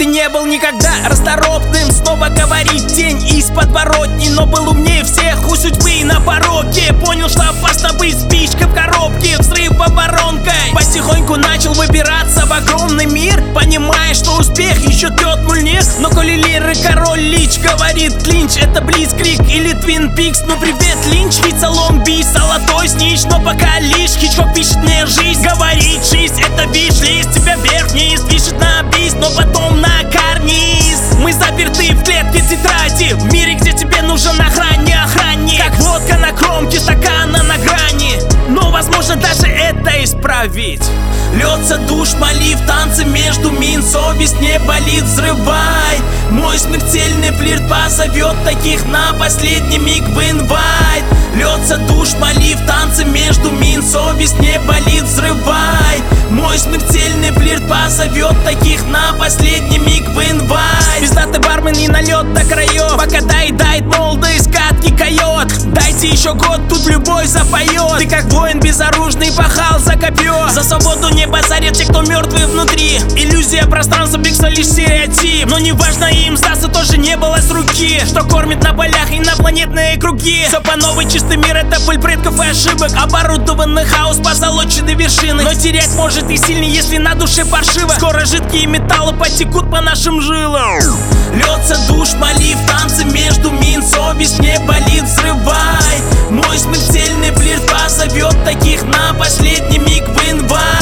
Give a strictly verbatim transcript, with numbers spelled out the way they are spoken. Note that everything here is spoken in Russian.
не был никогда расторопным. Снова говорит тень из подворотни, но был умнее всех у судьбы на пороге. Понял, что опасно быть спичкой в коробке, взрыв оборонкой. Потихоньку начал выбираться в огромный мир, понимая, что успех еще тет мульник. Но коли лиры король Лич говорит клинч, это Блицкриг или Твин Пикс. Ну привет, Линч, ведь салон бис, золотой снич. Но пока лишь Хичкок пишет мне жизнь, говорит жизнь это виш-лист. Тебя вверх-вниз движет на бис, но потом на карниз. Мы заперты в клетке тетради, в мире, где тебе нужен охранник, охранник. Как водка на кромке стакана на грани, но возможно даже это исправить. Льется душ, молив, танцы между мин, совесть не болит, взрывай. Мой смертельный флирт позовет таких на последний миг в инвайт. Льется душ, молив, танцы между мин, совесть не болит, взрывай. Мой смертельный флирт позовет таких на последний миг в инвайт. Пиздатый бармен и налет до краев, пока доедает молодые скатки койот. Дайте еще год, тут любой запоет. Ты как воин безоружный пахал за копье. За свободу не базарят те, кто мертвый внутри. Иллюзия пространства, бегство лишь стереотип. Но не важно, им сдаться тоже не было с руки. Что кормит на полях инопланетные круги. Все по новой, чистый мир, это пыль предков и ошибок. Оборудованный хаос, позолоченные вершины. Но терять может и сильнее, если на душе паршиво. Скоро жидкие металлы потекут по нашим жилам. Льется душ, молив, танцы между мин, совесть не болит, взрывай. Мой смертельный флирт позовет таких на последний миг в инвайт.